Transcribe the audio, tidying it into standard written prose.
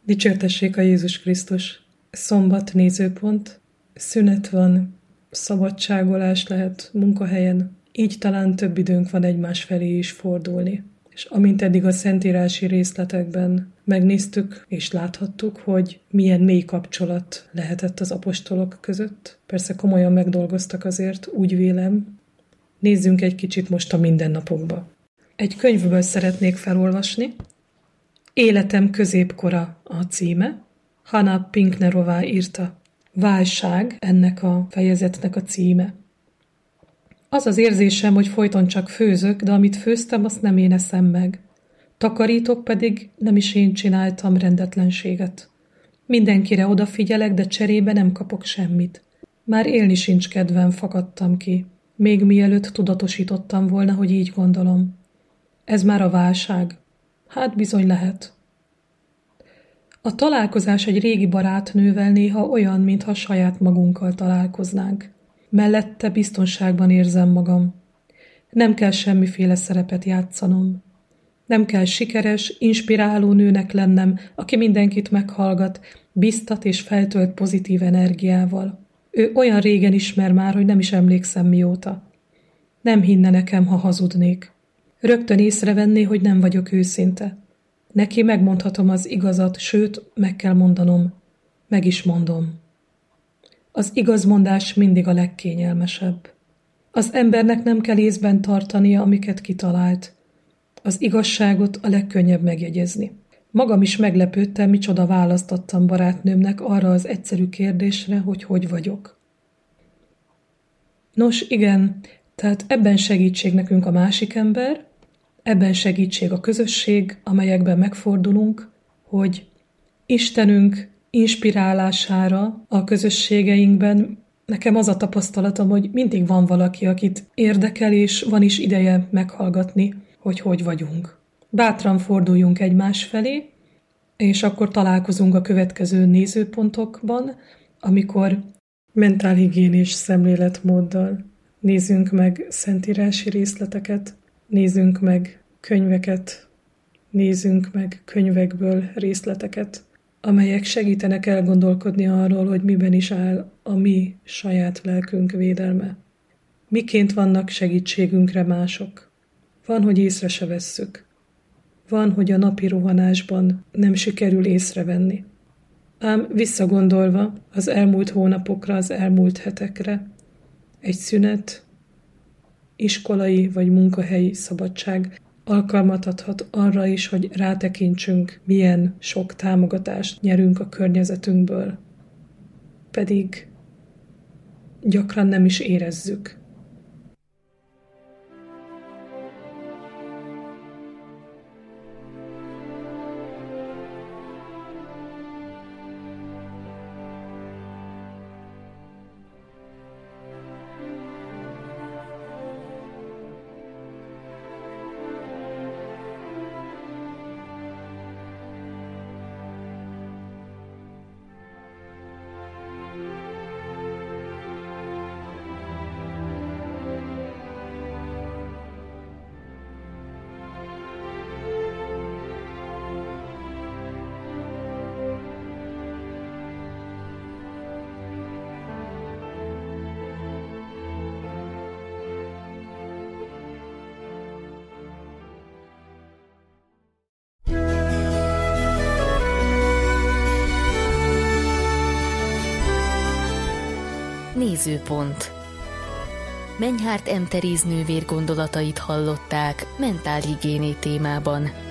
Dicsértessék a Jézus Krisztus! Szombat nézőpont, szünet van, szabadságolás lehet munkahelyen, így talán több időnk van egymás felé is fordulni. És amint eddig a szentírási részletekben megnéztük és láthattuk, hogy milyen mély kapcsolat lehetett az apostolok között, persze komolyan megdolgoztak azért, úgy vélem, nézzünk egy kicsit most a mindennapokba. Egy könyvből szeretnék felolvasni, Életem középkora a címe, Hanna Pinknerová írta. Válság ennek a fejezetnek a címe. Az az érzésem, hogy folyton csak főzök, de amit főztem, azt nem én eszem meg. Takarítok pedig nem is én csináltam rendetlenséget. Mindenkire odafigyelek, de cserébe nem kapok semmit. Már élni sincs kedvem, fakadtam ki. Még mielőtt tudatosítottam volna, hogy így gondolom. Ez már a válság. Hát bizony lehet. A találkozás egy régi barátnővel néha olyan, mintha saját magunkkal találkoznánk. Mellette biztonságban érzem magam. Nem kell semmiféle szerepet játszanom. Nem kell sikeres, inspiráló nőnek lennem, aki mindenkit meghallgat, biztat és feltölt pozitív energiával. Ő olyan régen ismer már, hogy nem is emlékszem mióta. Nem hinne nekem, ha hazudnék. Rögtön észrevenné, hogy nem vagyok őszinte. Neki megmondhatom az igazat, sőt, meg kell mondanom. Meg is mondom. Az igazmondás mindig a legkényelmesebb. Az embernek nem kell észben tartania, amiket kitalált. Az igazságot a legkönnyebb megjegyezni. Magam is meglepődtem, micsoda választ adtam barátnőmnek arra az egyszerű kérdésre, hogy vagyok. Nos, igen, tehát ebben segítség nekünk a másik ember, ebben segítség a közösség, amelyekben megfordulunk, hogy Istenünk inspirálására a közösségeinkben nekem az a tapasztalatom, hogy mindig van valaki, akit érdekel, és van is ideje meghallgatni, hogy vagyunk. Bátran forduljunk egymás felé, és akkor találkozunk a következő nézőpontokban, amikor mentálhigiénés szemléletmóddal nézzünk meg szentírási részleteket, nézzünk meg könyveket, nézzünk meg könyvekből részleteket, amelyek segítenek elgondolkodni arról, hogy miben is áll a mi saját lelkünk védelme. Miként vannak segítségünkre mások. Van, hogy észre se vesszük. Van, hogy a napi rohanásban nem sikerül észrevenni. Ám visszagondolva az elmúlt hónapokra, az elmúlt hetekre, egy szünet, iskolai vagy munkahelyi szabadság alkalmat adhat arra is, hogy rátekintsünk, milyen sok támogatást nyerünk a környezetünkből. Pedig gyakran nem is érezzük. Nézőpont. Menyhárt M. Teréz nővér gondolatait hallották mentálhigiéné témában.